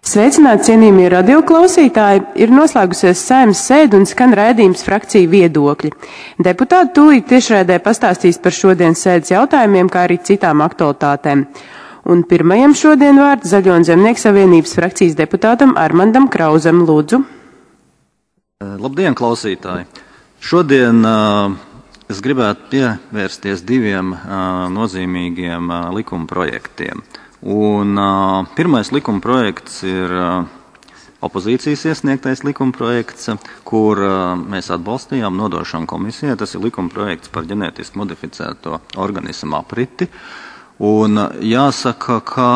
Sveicināti, cienījamie radioklausītāji! Ir noslēgusies Saeimas sēde un skan raidījums Frakciju viedokļi. Deputāti tūlīt tiešraidē pastāstīs par šodienas sēdes jautājumiem, kā arī citām aktualitātēm. Un pirmajam šodien vārds Zaļo un Zemnieku savienības frakcijas deputātam Armandam Krauzem, lūdzu. Labdien, klausītāji! Šodien es gribētu pievērsties diviem nozīmīgiem likuma projektiem. Un pirmais likuma projekts ir opozīcijas iesniegtais likuma projekts, kur mēs atbalstījām nodošanu komisijai. Tas ir likuma projekts par ģenētiski modificēto organismu apriti. Un jāsaka, ka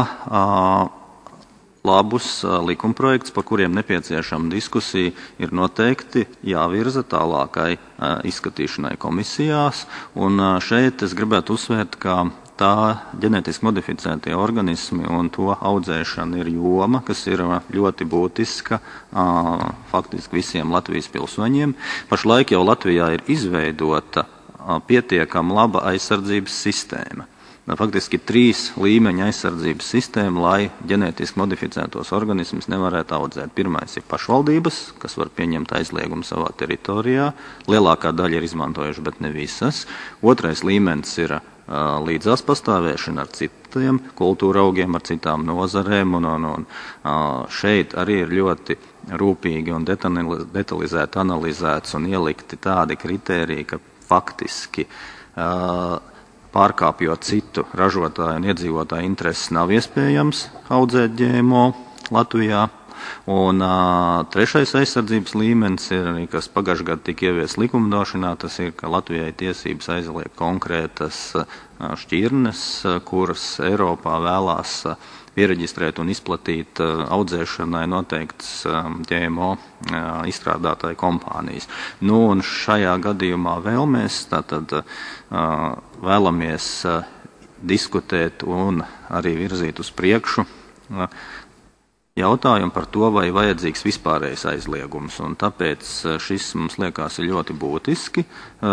labus likuma projekts, par kuriem nepieciešama diskusija, ir noteikti jāvirza tālākai izskatīšanai komisijās. Un šeit es gribētu uzsvērt, ka tā ģenētiski modificētie organismi un to audzēšana ir joma, kas ir ļoti būtiska faktiski visiem Latvijas pilsoņiem. Pašlaik jau Latvijā ir izveidota pietiekama laba aizsardzības sistēma. Faktiski 3 līmeņa aizsardzības sistēma, lai ģenētiski modificētos organismus nevarētu audzēt. Pirmais ir pašvaldības, kas var pieņemt aizliegumu savā teritorijā. Lielākā daļa ir izmantojuši, bet ne visas. Otrais līmenis ir līdzās pastāvēšana ar citiem kultūra augiem, ar citām nozarēm. Un šeit arī ir ļoti rūpīgi un detalizēti analizēts un ielikti tādi kritēriji, ka faktiski pārkāpjot citu ražotāju un iedzīvotāju intereses nav iespējams audzēt GMO Latvijā. Un trešais aizsardzības līmenis ir arī, kas pagājušajā gadā tika ieviests likumdošanā, tas ir, ka Latvijai tiesības aizliegt konkrētas šķirnes, kuras Eiropā vēlās piereģistrēt un izplatīt audzēšanai noteiktas GMO izstrādātāju kompānijas. Un šajā gadījumā vēl mēs tātad vēlamies diskutēt un arī virzīt uz priekšu jautājumu par to, vai vajadzīgs vispārējais aizliegums. Un tāpēc šis mums liekas ir ļoti būtiski.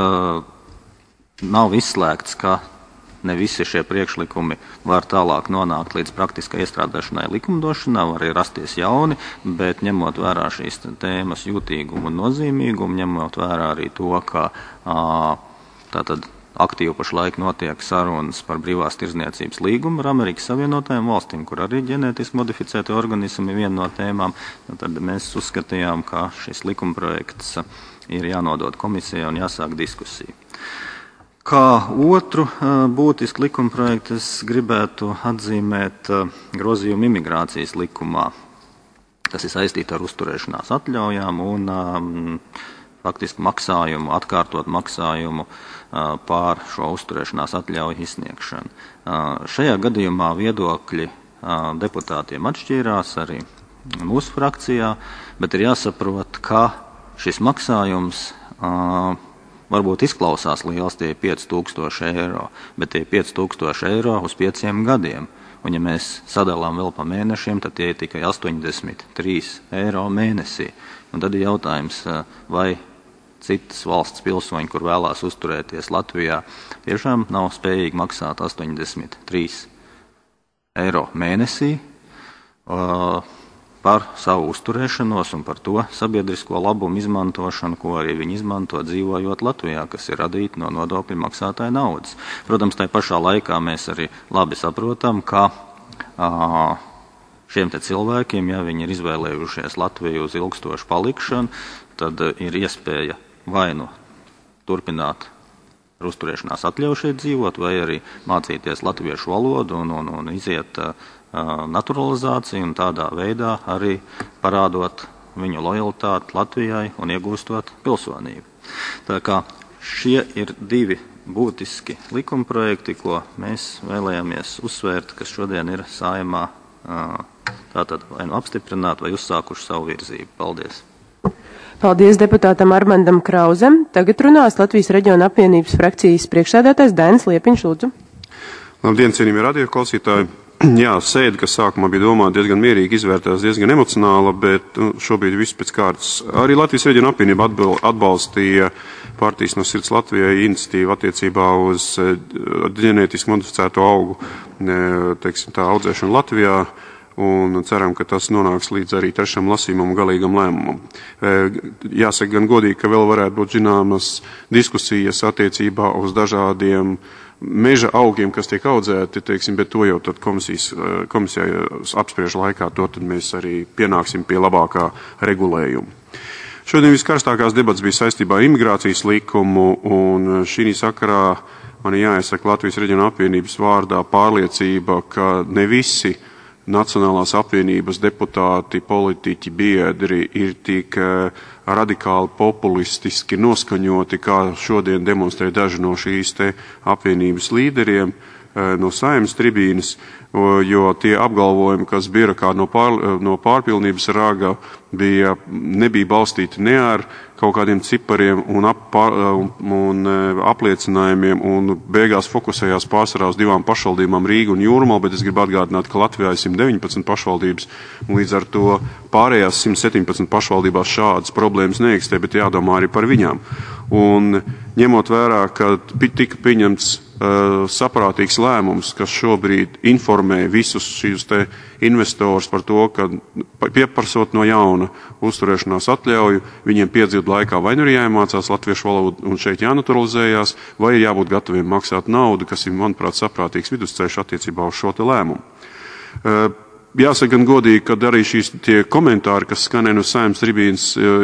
Nav izslēgts, ka ne visi šie priekšlikumi var tālāk nonākt līdz praktiskai iestrādāšanai likumdošanā, var arī rasties jauni, bet ņemot vērā šīs tēmas jūtīgumu un nozīmīgumu, ņemot vērā arī to, ka tātad aktīvi pašlaik notiek sarunas par brīvās tirdzniecības līgumu ar Amerikas Savienotajām valstīm, kur arī ģenētiski modificēti organismi ir viena no tēmām. Tad mēs uzskatījām, ka šis likumprojekts ir jānodod komisijai un jāsāk diskusija. Kā otru būtisku likumprojektu es gribētu atzīmēt grozījumu imigrācijas likumā. Tas ir saistīts ar uzturēšanās atļaujām un faktiski maksājumu, atkārtot maksājumu pār šo uzturēšanās atļauju izsniegšanu. Šajā gadījumā viedokļi deputātiem atšķīrās arī mūsu frakcijā, bet ir jāsaprot, ka šis maksājums varbūt izklausās liels, tie 5000 eiro, bet tie 5000 eiro uz 5 gadiem. Un ja mēs sadalām vēl pa mēnešiem, tad tie ir tikai 83 eiro mēnesī. Un tad ir jautājums, vai citas valsts pilsoņi, kur vēlās uzturēties Latvijā, tiešām nav spējīgi maksāt 83 eiro mēnesī par savu uzturēšanos un par to sabiedrisko labumu izmantošanu, ko arī viņi izmanto dzīvojot Latvijā, kas ir radīti no nodokļu maksātāja naudas. Protams, tai pašā laikā mēs arī labi saprotam, ka šiem te cilvēkiem, ja viņi ir izvēlējušies Latviju uz ilgstošu palikšanu, tad ir iespēja vai nu turpināt ar uzturēšanās atļauju šeit dzīvot, vai arī mācīties latviešu valodu un iziet naturalizāciju un tādā veidā arī parādot viņu lojalitāti Latvijai un iegūstot pilsonību. Tā kā šie ir divi būtiski likumprojekti, ko mēs vēlējāmies uzsvērt, kas šodien ir Saeimā tātad vai nu apstiprināt vai uzsākuši savu virzību. Paldies! Paldies deputātam Armandam Krauzem. Tagad runās Latvijas reģiona apvienības frakcijas priekšsēdētājs Dainis Liepiņš, lūdzu. Labdien, cienījamie radioklausītāji. Jā, sēde, kas sākumā bija domāta diezgan mierīgi, izvērtās diezgan emocionāla, bet šobrīd viss pēc kārtas. Arī Latvijas reģiona apvienība atbalstīja partijas No sirds Latvijai iniciatīvu attiecībā uz ģenētiski modificēto augu, teiksim tā, audzēšanu Latvijā. un ceram, ka tas nonāks līdz arī trešam lasījumam un galīgam lēmumam. Jāsaka gan godīgi, ka vēl varētu būt zināmas diskusijas attiecībā uz dažādiem meža augiem, kas tiek audzēti, teiksim, bet to jau tad komisijā apspriež laikā, to tad mēs arī pienāksim pie labākā regulējuma. Šodien viskarstākās debats bija saistībā ar imigrācijas likumu, un šī sakarā man jāiesaka Latvijas Reģiona apvienības vārdā pārliecība, ka ne visi Nacionālās apvienības deputāti, politiķi, biedri ir tik radikāli populistiski noskaņoti, kā šodien demonstrē daži no šīs te apvienības līderiem no Saeimas tribīnes, jo tie apgalvojumi, kas bija kā no pārpilnības raga, nebija balstīti ne ar kaut kādiem cipariem un apliecinājumiem, un beigās fokusējās pārsvarā uz 2 pašvaldībām Rīgu un Jūrmalu, bet es gribu atgādināt, ka Latvijā ir 119 pašvaldības, un līdz ar to pārējās 117 pašvaldībās šādas problēmas neeksistē, bet jādomā arī par viņām. Un ņemot vērā, ka tika pieņemts saprātīgs lēmums, kas šobrīd informē visus šīs te investors par to, ka pieprasot no jauna uzturēšanās atļauju, viņiem 5 gadu laikā vai nu ir jāiemācās latviešu valodu un šeit jānaturalizējās, vai ir jābūt gataviem maksāt naudu, kas ir, manuprāt, saprātīgs vidusceļš attiecībā uz šo te lēmumu. Jāsaka gan godīgi, ka arī tie komentāri, kas skanē no Saeimas tribīnes,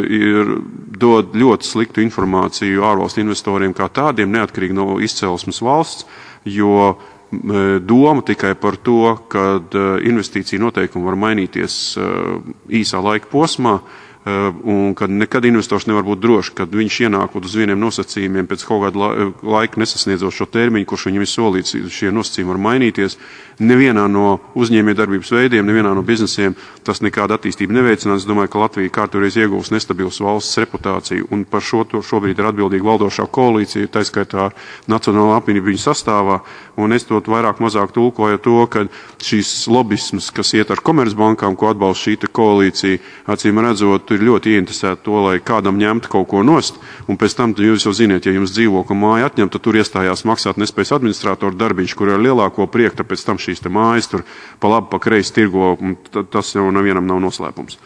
dod ļoti sliktu informāciju ārvalstu investoriem kā tādiem, neatkarīgi no izcelsmes valsts, jo doma tikai par to, ka investīcija noteikumi var mainīties īsā laika posmā, un kad nekad investors nevar būt drošs, kad viņš ienākot uz vieniem nosacījumiem pēc kaut kāda laika nesasniedzot šo termiņu, kurš viņam ir solīts, šie nosacījumi var mainīties. Nevienā no uzņēmējdarbības veidiem, nevienā no biznesiem tas nekāda attīstība neveicinās. Es domāju, ka Latvija kārtoreiz iegūs nestabilas valsts reputāciju, un par šo šobrīd ir atbildīga valdošā koalīcija, tā skaitā Nacionālā apvienība viņu sastāvā, un es to vairāk mazāk tulkoju to, ka šīs lobisms, kas iet ar komercbankām, ko atbalsta šī koalīcija, acīm redzot, ir ļoti ieinteresēti to, lai kādam ņemtu kaut ko nost, un pēc tam jūs jau ziniet, ja jums dzīvokļa māja atņem, tad tur iestājās maksāt nespējas administratoru darbiņš, kur ir lielāko prieku, tāpēc tam šīs te mājas tur pa labi, pa kreisi tirgo, un tas jau nevienam nav noslēpums.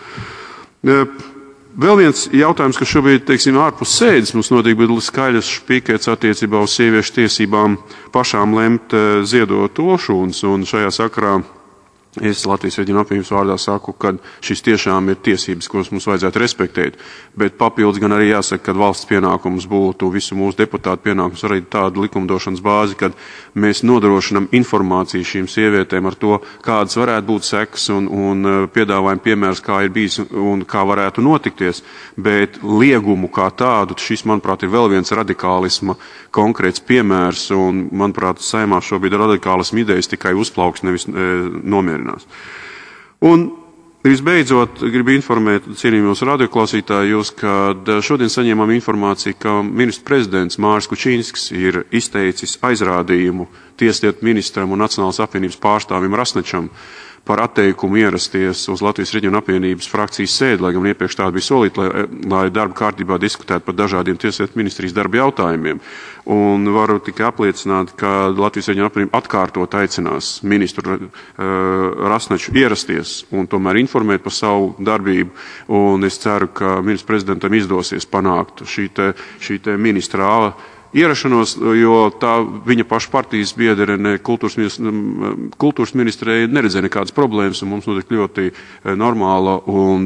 Vēl viens jautājums, kas šobrīd, teiksim, ārpus sēdes mums notiek, bet skaidrs špīkēts attiecībā uz sieviešu tiesībām pašām lemt ziedot olšūnas, un šajā sakarā es Latvijas Reģiona apvienības vārdā saku, ka šis tiešām ir tiesības, kuras mums vajadzētu respektēt, bet papildus gan arī jāsaka, ka valsts pienākums būtu visu mūsu deputātu pienākums arī tāda likumdošanas bāzi, kad mēs nodrošinam informāciju šīm sievietēm ar to, kādas varētu būt sekas un piedāvājam piemērs, kā ir bijis un kā varētu notikties, bet liegumu kā tādu, šis, manuprāt, ir vēl viens radikālisma konkrēts piemērs, un, manuprāt, Saeimā šobrīd radikālisma idejas tikai uzplauks, nevis nomierinās. Un visbeidzot, gribu informēt cienījumos radioklausītājus, kad šodien saņēmām informāciju, ka ministrs prezidents Māris Kučīnskis ir izteicis aizrādījumu Tieslietu ministram un Nacionālās apvienības pārstāvim Rasnečam par atteikumu ierasties uz Latvijas Reģiona apvienības frakcijas sēdi, lai gan iepriekš tāda bija solīta, lai darba kārtībā diskutētu par dažādiem Tieslietu ministrijas darba jautājumiem. Un varu tikai apliecināt, ka Latvijas Reģiona apvienība atkārtot aicinās ministru Rasneču ierasties un tomēr informēt par savu darbību. Un es ceru, ka ministru prezidentam izdosies panākt šī te ministrā ierašanos, jo tā viņa paša partijas biedrene kultūras ministrei neredzēja nekādas problēmas, un mums notiek ļoti normāla un,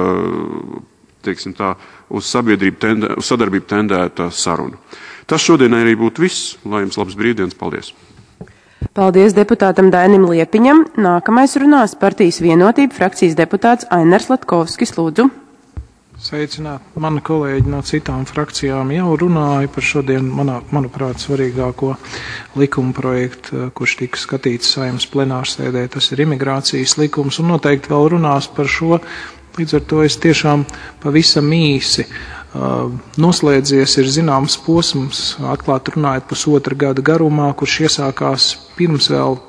teiksim tā, uz sadarbību tendēta saruna. Tas šodien arī būtu viss. Lai jums labs brīvdienas. Paldies! Paldies deputātam Dainim Liepiņam. Nākamais runās partijas Vienotība frakcijas deputāts Ainars Latkovskis. Lūdzu. Sveicināt, mani kolēģi no citām frakcijām jau runāja par šodien, manuprāt, svarīgāko likuma projektu, kurš tika skatīts Saeimas plenārsēdē. Tas ir imigrācijas likums, un noteikti vēl runās par šo. Līdz ar to es tiešām pavisam īsi noslēdzies ir zināms posms, atklāt runājot 1,5 gada garumā, kurš iesākās pirms vēl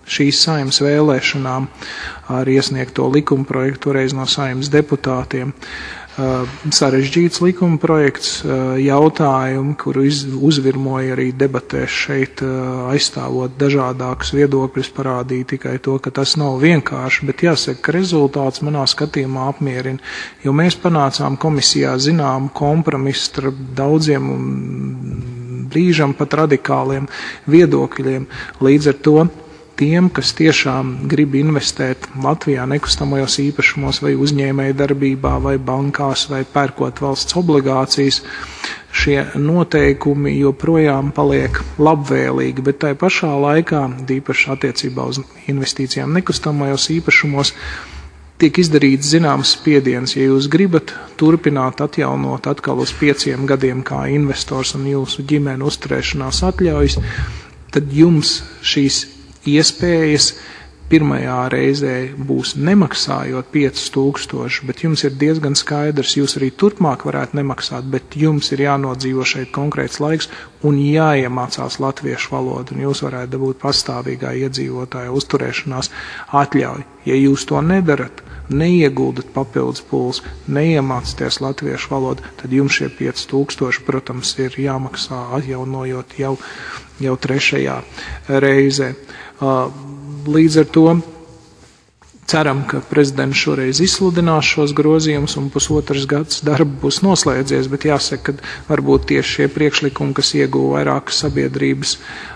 šīs Saeimas vēlēšanām ar iesniegto likumprojektu toreiz no Saeimas deputātiem. Sarežģīts likuma projekts, jautājumi, kuru uzvirmoja arī debatēs šeit, aizstāvot dažādākus viedokļus, parādīja tikai to, ka tas nav vienkārši, bet jāsaka, ka rezultāts manā skatījumā apmierina, jo mēs panācām komisijā zināmu kompromisu starp daudziem un brīžam pat radikāliem viedokļiem. Līdz ar to tiem, kas tiešām grib investēt Latvijā nekustamajos īpašumos vai uzņēmēju darbībā vai bankās vai pērkot valsts obligācijas, šie noteikumi joprojām paliek labvēlīgi, bet tai pašā laikā, īpaši attiecībā uz investīcijām nekustamajos īpašumos, tiek izdarīts zināms spiediens. Ja jūs gribat turpināt atjaunot atkal uz 5 gadiem kā investors un jūsu ģimene uzturēšanās atļaujas, tad jums šīs iespējas pirmajā reizē būs nemaksājot 5000, bet jums ir diezgan skaidrs, jūs arī turpmāk varētu nemaksāt, bet jums ir jānodzīvo šeit konkrēts laiks un jāiemācās latviešu valodu, un jūs varētu dabūt pastāvīgā iedzīvotāja uzturēšanās atļauju. Ja jūs to nedarat, neieguldat papildus pūles, neiemācāties latviešu valodu, tad jums šie 5000, protams, ir jāmaksā atjaunojot jau 3. reizē. Līdz ar to ceram, ka prezidents šoreiz izsludinās šos grozījumus un pusotras gads darba būs noslēdzies, bet jāsaka, ka varbūt tieši šie priekšlikumi, kas ieguva vairākas sabiedrības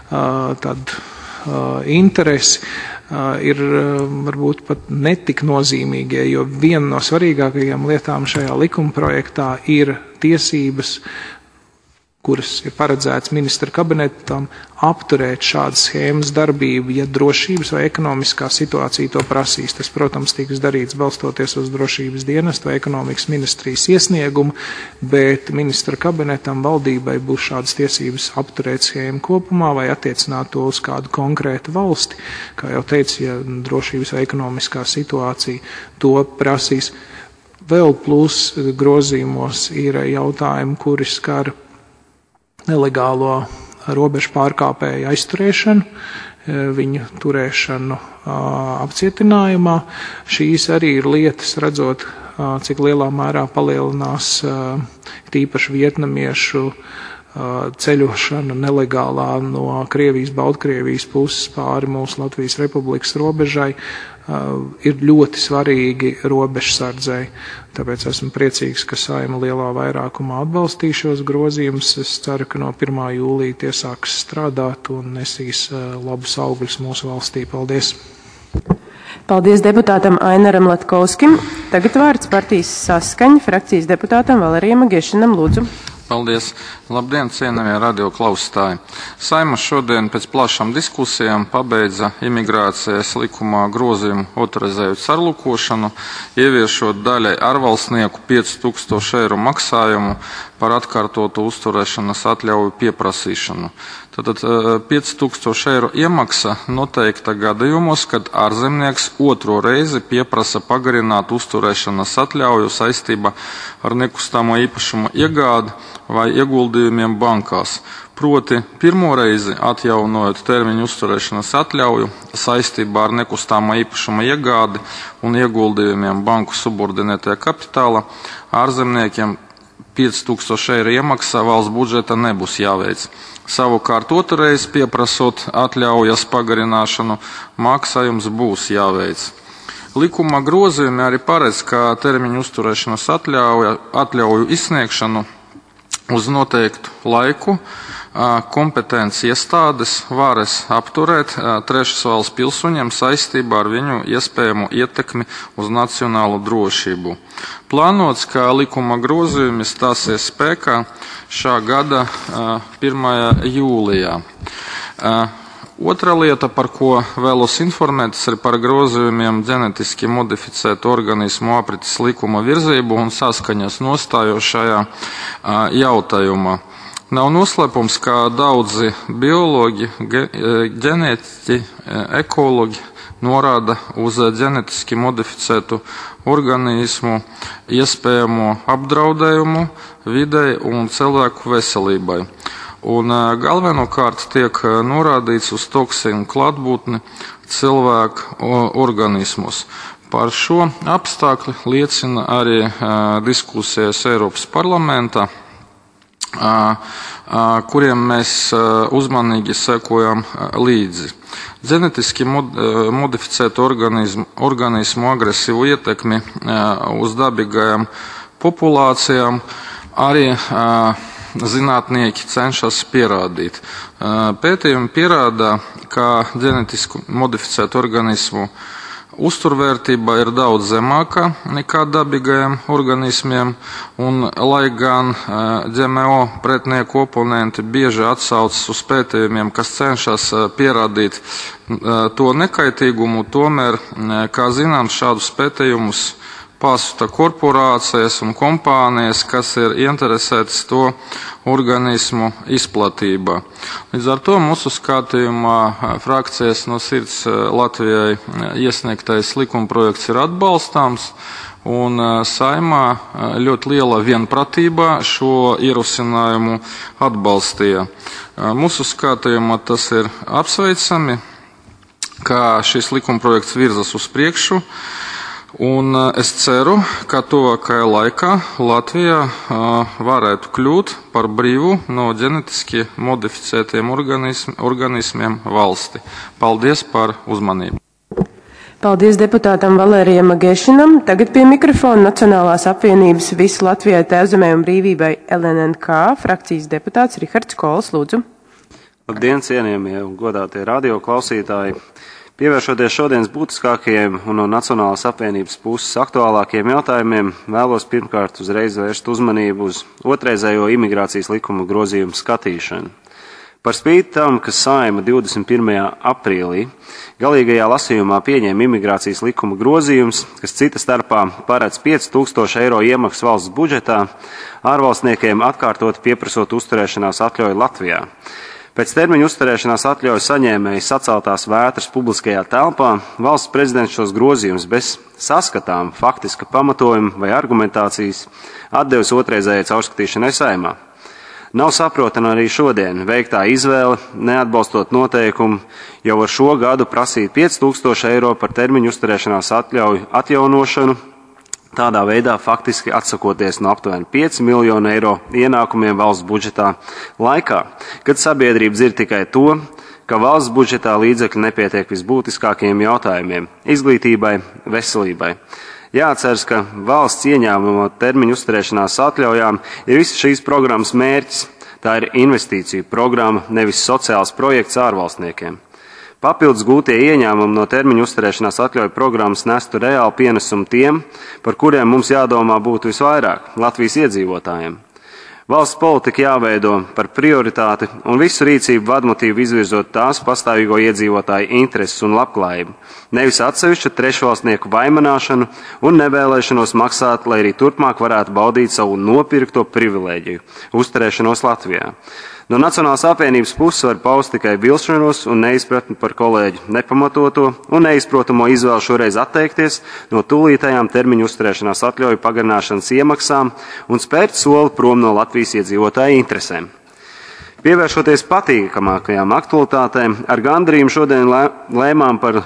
interesi, ir varbūt pat netik nozīmīgie, jo viena no svarīgākajām lietām šajā likumprojektā ir tiesības, kuras ir paredzēts ministra kabinetam, apturēt šādas schēmas darbību, ja drošības vai ekonomiskā situācija to prasīs. Tas, protams, tiks darīts balstoties uz drošības dienestu vai ekonomikas ministrijas iesniegumu, bet ministra kabinetam valdībai būs šādas tiesības apturēt schēmu kopumā vai attiecināt to uz kādu konkrētu valsti. Kā jau teicu, ja drošības vai ekonomiskā situācija to prasīs. Vēl plus grozījumos ir jautājumi, kuri skar nelegālo robežu pārkāpēju aizturēšanu, viņu turēšanu apcietinājumā. Šīs arī ir lietas, redzot, cik lielā mērā palielinās tīpaši vietnamiešu ceļošana nelegālā no Krievijas, Baltkrievijas puses pāri mūsu Latvijas Republikas robežai, ir ļoti svarīgi robežsardzei. Tāpēc esmu priecīgs, ka Saeima lielā vairākumā atbalstīs šos grozījumus. Es ceru, ka no 1. jūlija tie sāks strādāt un nesīs labus augļus mūsu valstī. Paldies! Paldies deputātam Ainaram Latkovskim. Tagad vārds partijas Saskaņa frakcijas deputātam Valerijam Gešinam, lūdzu. Paldies! Labdien, cienījamie radio klausītāji! Saeima šodien pēc plašām diskusijām pabeidza imigrācijas likumā grozījumu autorizējumu sarlūkošanu, ieviešot daļai ārvalstnieku 5000 eiro maksājumu par atkārtotu uzturēšanas atļauju pieprasīšanu. Tātad 5000 eiro iemaksa noteikta gadījumos, kad ārzemnieks otro reizi pieprasa pagarināt uzturēšanas atļauju saistībā ar nekustamo īpašumu iegādi vai ieguldījumiem bankās. Proti, pirmo reizi atjaunojot termiņu uzturēšanas atļauju saistībā ar nekustamā īpašuma iegādi un ieguldījumiem banku subordinētajā kapitāla, ārzemniekiem 5000 eiro iemaksa valsts budžeta nebūs jāveic. Savukārt otrreiz pieprasot atļaujas pagarināšanu, maksājums būs jāveic. Likuma grozījumi arī paredz, ka termiņu uzturēšanas atļauju izsniegšanu uz noteiktu laiku kompetences iestādes varēs apturēt trešas valsts pilsoņiem saistībā ar viņu iespējamu ietekmi uz nacionālo drošību. Plānots, ka likuma grozījumi stāsies spēkā šā gada 1. jūlijā. Otra lieta, par ko vēlos informēt, ir par grozījumiem ģenetiski modificētu organismu aprites likuma virzību un saskaņas nostāju šajā jautājumā. Nav noslēpums, ka daudzi biologi, ģenētiķi, ekologi norāda uz ģenetiski modificētu organismu iespējamo apdraudējumu videi un cilvēku veselībai. Un galvenokārt tiek norādīts uz toksīnu klātbūtni cilvēku organismos. Par šo apstākļu liecina arī diskusijas Eiropas parlamentā, kuriem mēs uzmanīgi sekojam līdzi. Ģenetiski modificētu organismu agresīvu ietekmi uz dabīgajām populācijām arī zinātnieki cenšas pierādīt. Pētījumi pierāda, ka ģenetiski modificētu organismu uzturvērtība ir daudz zemāka nekā dabīgajiem organismiem, un lai gan GMO pretnieku oponenti bieži atsaucas uz pētījumiem, kas cenšas pierādīt to nekaitīgumu, tomēr, kā zinām, šādus pētījumus pasūta korporācijas un kompānijas, kas ir interesētas to organismu izplatībā. Līdz ar to mūsu skatījumā frakcijas no sirds Latvijai iesniegtais likumprojekts ir atbalstāms, un Saeimā ļoti liela vienpratība šo ierosinājumu atbalstīja. Mūsu skatījumā tas ir apsveicami, ka šis likumprojekts virzas uz priekšu. Un es ceru, ka tuvākajā laikā Latvijā varētu kļūt par brīvu no ģenetiski modificētiem organismiem valsti. Paldies par uzmanību. Paldies deputātam Valērijam Magešinam. Tagad pie mikrofona Nacionālās apvienības Visu Latvijai Tēvzemē un brīvībai LNNK frakcijas deputāts Rihards Kols, lūdzu. Labdien, cienījamie un godātie radio klausītāji! Pievēršoties šodienas būtiskākajiem un no Nacionālās apvienības puses aktuālākiem jautājumiem, vēlos pirmkārt uzreiz vērst uzmanību uz otrreizējo imigrācijas likuma grozījumu skatīšanu. Par spīti tam, ka Saeima 21. aprīlī galīgajā lasījumā pieņēma imigrācijas likuma grozījums, kas cita starpā paredz 5000 eiro iemaksas valsts budžetā, ārvalstniekiem atkārtot pieprasot uzturēšanās atļauju Latvijā. Pēc termiņa uzturēšanās atļauju saņēmēji saceltās vētras publiskajā telpā, valsts prezidents šos grozījumus bez saskatām faktiska pamatojuma vai argumentācijas atdevis otrreizējai caurskatīšanai Saeimā. Nav saprotama arī šodien veiktā izvēle, neatbalstot noteikumu, jau ar šo gadu prasīt 5000 eiro par termiņu uzturēšanās atļauju atjaunošanu, tādā veidā faktiski atsakoties no aptuveni 5 miljonu eiro ienākumiem valsts budžetā laikā, kad sabiedrība dzird tikai to, ka valsts budžetā līdzekļi nepietiek visbūtiskākajiem jautājumiem – izglītībai, veselībai. Jāatceras, ka valsts ieņēmuma termiņu uzturēšanās atļaujām ir visas šīs programmas mērķis. Tā ir investīciju programma, nevis sociāls projekts ārvalstniekiem. Papildus gūtie ieņēmumi no termiņu uzturēšanās atļauju programmas nestu reāli pienesumu tiem, par kuriem mums jādomā būtu visvairāk – Latvijas iedzīvotājiem. Valsts politika jāveido par prioritāti un visu rīcību vadmotīvu izvirzot tās pastāvīgo iedzīvotāju intereses un labklājību, nevis atsevišķu trešvalstnieku vaimanāšanu un nevēlēšanos maksāt, lai arī turpmāk varētu baudīt savu nopirkto privilēģiju – uzturēšanos Latvijā. No Nacionālās apvienības puses var paust tikai vilšanos un neizpratni par kolēģu nepamatoto un neizprotamo izvēlu šoreiz atteikties no tūlītējām termiņu uzturēšanās atļauju pagarināšanas iemaksām un spērt soli prom no Latvijas iedzīvotāju interesēm. Pievēršoties patīkamākajām aktualitātēm, ar gandarījumu šodien lēmām par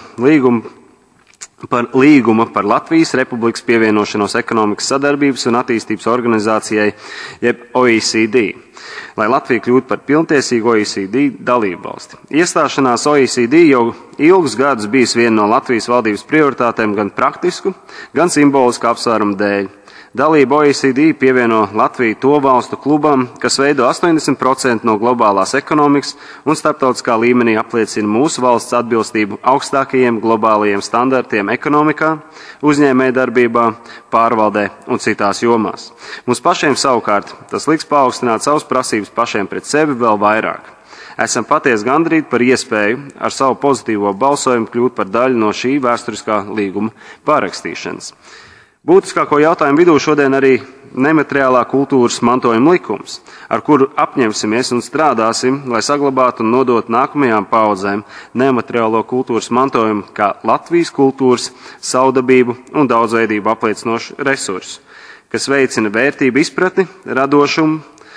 līguma par Latvijas Republikas pievienošanos Ekonomikas sadarbības un attīstības organizācijai, jeb OECD, lai Latvija kļūtu par pilntiesīgu OECD dalību valsti. Iestāšanās OECD jau ilgus gadus bijis viena no Latvijas valdības prioritātēm gan praktisku, gan simbolisku apsvērumu dēļ. Dalība OECD pievieno Latviju to valstu klubam, kas veido 80% no globālās ekonomikas un starptautiskā līmenī apliecina mūsu valsts atbilstību augstākajiem globālajiem standartiem ekonomikā, uzņēmējdarbībā, pārvaldē un citās jomās. Mums pašiem savukārt tas liks paaugstināt savas prasības pašiem pret sevi vēl vairāk. Esam patiesi gandrīti par iespēju ar savu pozitīvo balsojumu kļūt par daļu no šī vēsturiskā līguma pārakstīšanas. Būtiskāko jautājumu vidū šodien arī nemateriālā kultūras mantojuma likums, ar kuru apņemsimies un strādāsim, lai saglabātu un nodotu nākamajām paudzēm nemateriālo kultūras mantojumu kā Latvijas kultūras, savdabību un daudzveidību apliecinošu resursu, kas veicina vērtību izpratni, radošumu,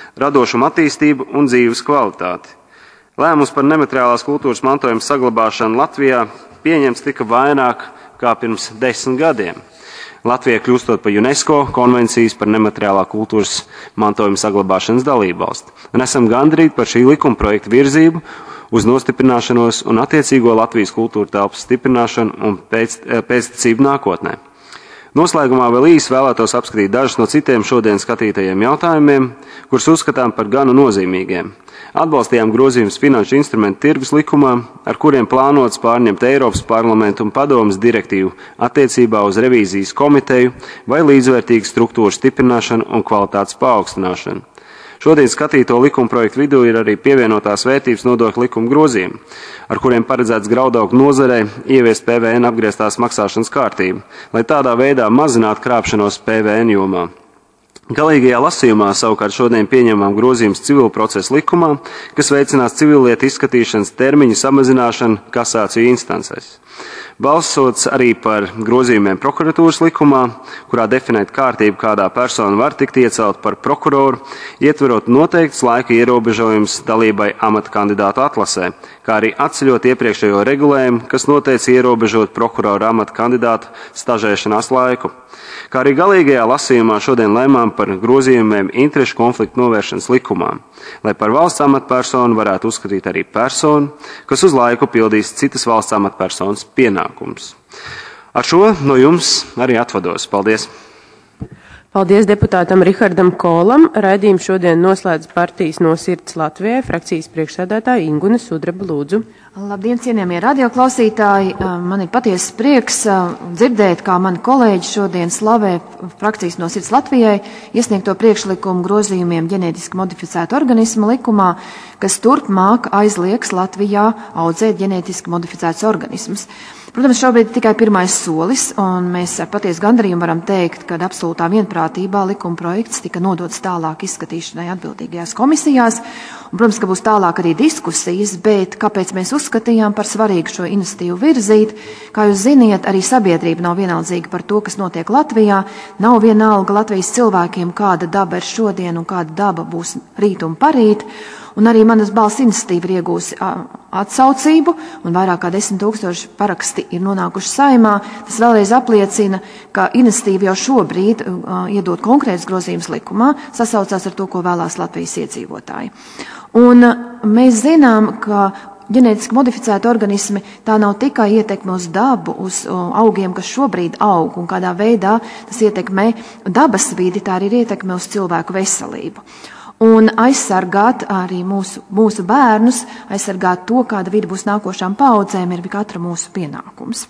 radošumu attīstību un dzīves kvalitāti. Lēmums par nemateriālās kultūras mantojuma saglabāšanu Latvijā pieņemts tika vairāk kā pirms 10 gadiem. Latvija kļūstot par UNESCO konvencijas par nemateriālā kultūras mantojuma saglabāšanas dalībvalsti. Un esam gandrīz par šī likuma projekta virzību uz nostiprināšanos un attiecīgo Latvijas kultūra telpas stiprināšanu un pēctecību nākotnē. Noslēgumā vēl īsi vēlētos apskatīt dažus no citiem šodien skatītajiem jautājumiem, kurus uzskatām par gana nozīmīgiem. Atbalstījām grozījumus finanšu instrumentu tirgus likumā, ar kuriem plānots pārņemt Eiropas parlamentu un padomes direktīvu attiecībā uz revīzijas komiteju vai līdzvērtīgu struktūru stiprināšanu un kvalitātes paaugstināšanu. Šodien skatīto likuma projektu vidū ir arī pievienotās vērtības nodokļu likuma grozījumi, ar kuriem paredzēts graudaugu nozarei ieviest PVN apgrieztās maksāšanas kārtību, lai tādā veidā mazinātu krāpšanos PVN jomā. Galīgajā lasījumā savukārt šodien pieņemam grozījums civila procesa likumā, kas veicinās civilietu izskatīšanas termiņu samazināšanu kasāciju instancēs. Balsots arī par grozījumiem prokuratūras likumā, kurā definēt kārtību, kādā persona var tikt iecelt par prokuroru, ietverot noteikts laika ierobežojums dalībai amata kandidātu atlasē, kā arī atceļot iepriekšējo regulējumu, kas noteica ierobežot prokuroru amata kandidātu stažēšanās laiku. Kā arī galīgajā lasījumā šodien lēmām par grozījumiem interešu konfliktu novēršanas likumā, lai par valsts amatpersonu varētu uzskatīt arī personu, kas uz laiku pildīs citas valsts amatpersonas pienākumus. Ar šo no jums arī atvados. Paldies! Paldies deputātam Rihardam Kolam. Raidījumu šodien noslēdz partijas No sirds Latvijai frakcijas priekšsēdētāja Ingune Sudraba, lūdzu. Labdien, cienījamie radioklausītāji! Man ir patiesas prieks dzirdēt, kā mani kolēģi šodien slavē frakcijas No sirds Latvijai iesniegto priekšlikumu grozījumiem ģenētiski modificētu organismu likumā, kas turpmāk aizliegs Latvijā audzēt ģenētiski modificētus organismus. Protams, šobrīd ir tikai pirmais solis, un mēs ar patiesu gandarījumu varam teikt, ka absolūtā vienprātībā likuma projekts tika nodots tālāk izskatīšanai atbildīgajās komisijās. Un, protams, ka būs tālāk arī diskusijas, bet kāpēc mēs uzskatījām par svarīgu šo iniciatīvu virzīt? Kā jūs ziniet, arī sabiedrība nav vienaldzīga par to, kas notiek Latvijā. Nav vienalga Latvijas cilvēkiem, kāda daba ir šodien un kāda daba būs rīt un parīt. Un arī manas balss iniciatīva ir iegūsi atsaucību, un vairāk kā 10 000 paraksti ir nonākuši Saeimā. Tas vēlreiz apliecina, ka iniciatīva jau šobrīd, iedot konkrētus grozījumus likumā, sasaucās ar to, ko vēlās Latvijas iedzīvotāji. Un mēs zinām, ka ģenētiski modificēti organismi tā nav tikai ietekme uz dabu, uz augiem, kas šobrīd aug, un kādā veidā tas ietekmē dabas vidi, tā arī ir ietekme uz cilvēku veselību. Un aizsargāt arī mūsu bērnus, aizsargāt to, kāda vide būs nākošām paaudzēm, ir katra mūsu pienākums.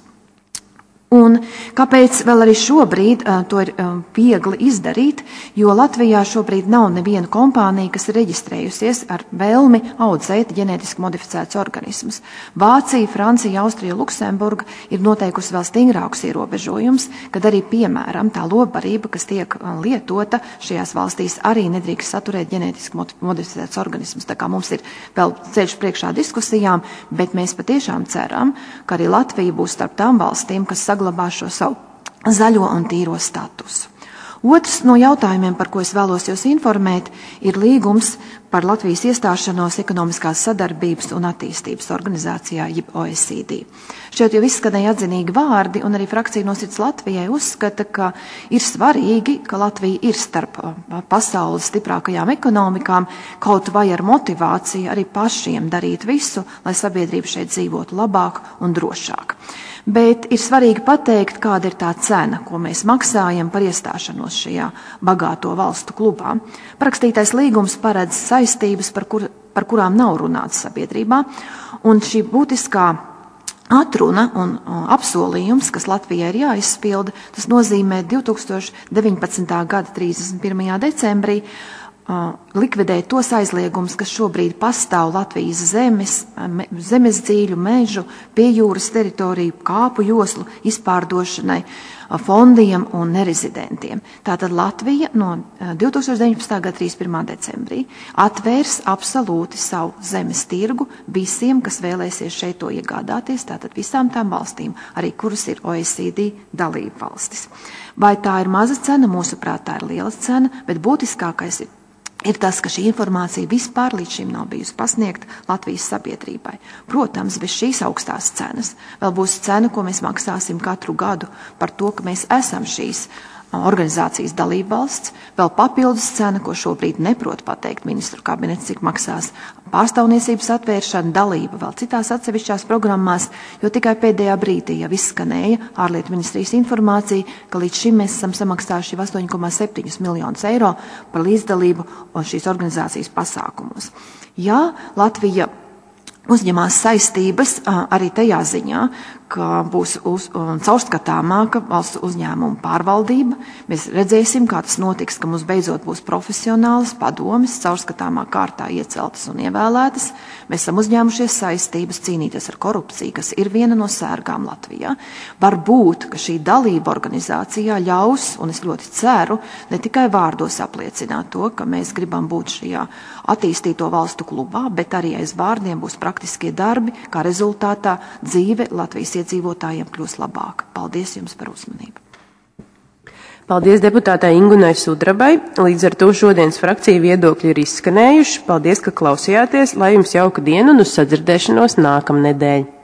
Un kāpēc vēl arī šobrīd to ir viegli izdarīt, jo Latvijā šobrīd nav neviena kompānija, kas ir reģistrējusies ar vēlmi audzēt ģenētiski modificētus organismus. Vācija, Francija, Austrija, Luksemburga ir noteikusi vēl stingrākus ierobežojumus, kad arī, piemēram, tā lopbarība, kas tiek lietota šajās valstīs, arī nedrīkst saturēt ģenētiski modificētus organismus. Tā kā mums ir vēl ceļš priekšā diskusijām, bet mēs patiešām ceram, ka arī Latvija būs starp tām valstīm, kas saglabā šo savu zaļo un tīro statusu. Otrs no jautājumiem, par ko es vēlos jūs informēt, ir līgums par Latvijas iestāšanos ekonomiskās sadarbības un attīstības organizācijā, jeb OECD. Šeit jau izskanēja atzinīgi vārdi, un arī frakcija No sirds Latvijai uzskata, ka ir svarīgi, ka Latvija ir starp pasaules stiprākajām ekonomikām, kaut vai ar motivāciju arī pašiem darīt visu, lai sabiedrība šeit dzīvotu labāk un drošāk. Bet ir svarīgi pateikt, kāda ir tā cena, ko mēs maksājam par iestāšanos šajā bagāto valstu klubā. Parakstītais līgums paredz saistības, par kurām nav runāts sabiedrībā, un šī būtiskā atruna un apsolījums, kas Latvijai ir jāizpilda, tas nozīmē 2019. gada 31. decembrī likvidēt tos aizliegumus, kas šobrīd pastāv Latvijas zemes dzīļu, mežu, pie jūras teritoriju, kāpu joslu izpārdošanai fondiem un nerezidentiem. Tātad Latvija no 2019. gada 31. decembrī atvērs absolūti savu zemes tirgu visiem, kas vēlēsies šeit to iegādāties, tātad visām tām valstīm, arī kuras ir OECD dalība valstis. Vai tā ir maza cena? Mūsuprāt, tā ir liela cena, bet būtiskākais ir ir tas, ka šī informācija vispār līdz šim nav bijusi pasniegta Latvijas sabiedrībai. Protams, bez šīs augstās cenas vēl būs cena, ko mēs maksāsim katru gadu par to, ka mēs esam šīs organizācijas dalībvalsts, vēl papildus cena, ko šobrīd neprot pateikt ministru kabinets, cik maksās pārstāvniecības atvēršana, dalība vēl citās atsevišķās programmās, jo tikai pēdējā brīdī jau izskanēja ārlietu ministrijas informācija, ka līdz šim mēs esam samaksājuši 8,7 miljonus eiro par līdzdalību šīs organizācijas pasākumos. Jā, Latvija uzņemās saistības arī tajā ziņā, ka būs caurskatāmāka valsts uzņēmuma pārvaldība. Mēs redzēsim, kā tas notiks, ka mums beidzot būs profesionālas padomes, caurskatāmā kārtā ieceltas un ievēlētas. Mēs esam uzņēmušies saistības cīnīties ar korupciju, kas ir viena no sērgām Latvijā. Varbūt, ka šī dalība organizācijā ļaus, un es ļoti ceru, ne tikai vārdos apliecināt to, ka mēs gribam būt šajā attīstīto valstu klubā, bet arī aiz vārdiem būs praktiskie darbi, kā rezultātā dzīve Latvijas iedzīvotājiem kļūs labāka. Paldies jums par uzmanību. Paldies deputātai Ingunai Sudrabai. Līdz ar to šodienas frakcija viedokļi ir izskanējuši. Paldies, ka klausījāties. Lai jums jauka diena un uz sadzirdēšanos nākamnedēļ.